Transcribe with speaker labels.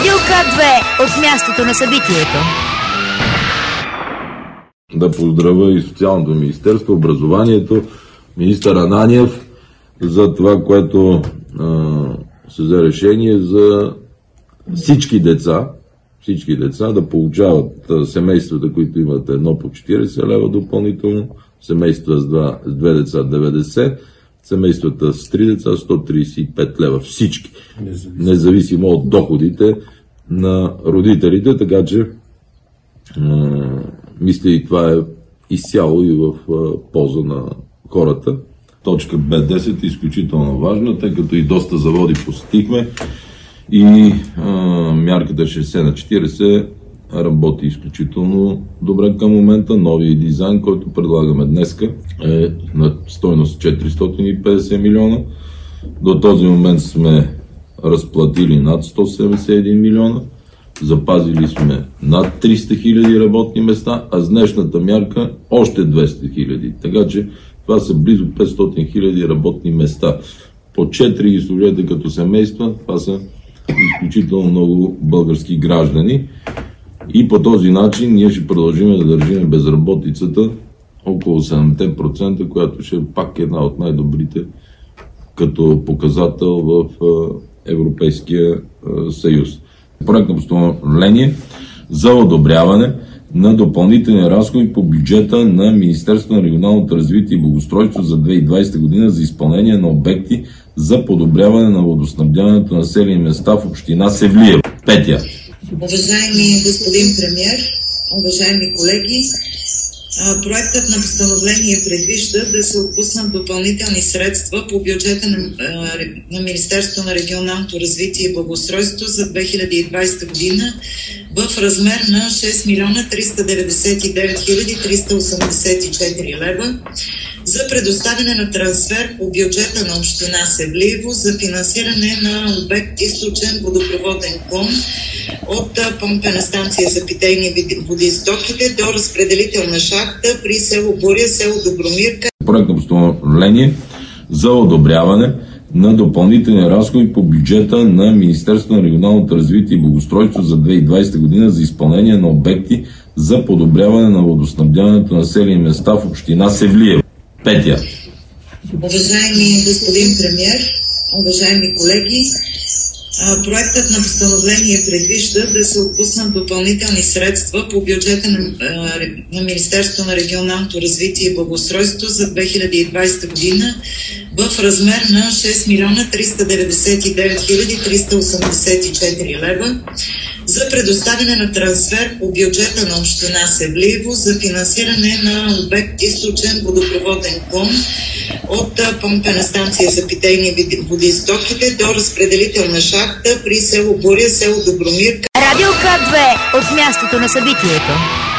Speaker 1: Радио К2 от мястото на събитието.
Speaker 2: Да поздравя и Социалното министерство, образованието, министър Ананиев за това, което се взе решение за всички деца да получават семействата, които имат едно по 40 лева допълнително, семейства с две деца 90, семействата с 3 деца 135 лева. Всички. Независимо от доходите на родителите, така че мисля и това е изцяло и в полза на хората. Точка Б10 е изключително важна, тъй като и доста заводи посетихме и мярката 60/40 работи изключително добре към момента. Новият дизайн, който предлагаме днеска, е на стойност 450 милиона. До този момент сме разплатили над 171 милиона. Запазили сме над 300 хиляди работни места, а с днешната мярка още 200 хиляди. Така че това са близо 500 хиляди работни места. По 4 ги служете като семейства, това са изключително много български граждани. И по този начин ние ще продължим да държим безработицата около 7%, която ще е пак една от най-добрите като показател в Европейския съюз. Проектно постановление за одобряване на допълнителни разходи по бюджета на Министерството на регионалното развитие и благоустройство за 2020 година за изпълнение на обекти за подобряване на водоснабдяването на населени места в община Севлиево. Петя.
Speaker 3: Уважаеми господин премиер, уважаеми колеги, проектът на постановление предвижда да се отпуснат допълнителни средства по бюджета на Министерството на регионалното развитие и благоустройство за 2020 година в размер на 6 милиона 399 хиляди 384 лева за предоставяне на трансфер по бюджета на община Севлиево за финансиране на обект източен водопроводен клон от помпена станция за питейни води с Стоките до разпределителна шахта при село Буря, село Добромирка.
Speaker 2: Проектно постановление за одобряване на допълнителни разходи по бюджета на Министерството на регионалното развитие и благоустройство за 2020 година за изпълнение на обекти за подобряване на водоснабдяването на населени места в община Севлиево. Петя.
Speaker 3: Уважаеми господин премиер, уважаеми колеги, проектът на постановление предвижда да се отпуснат допълнителни средства по бюджета на Министерството на регионалното развитие и благоустройство за 2020 година в размер на 6 милиона 399 хиляди 384 лева за предоставяне на трансфер по бюджета на община Севлиево за финансиране на обект източен водопроводен клон от помпена станция за питейни води с Стоките до разпределителна шахта при село Буря, село Добромирка.
Speaker 1: Радио К2 от мястото на събитието.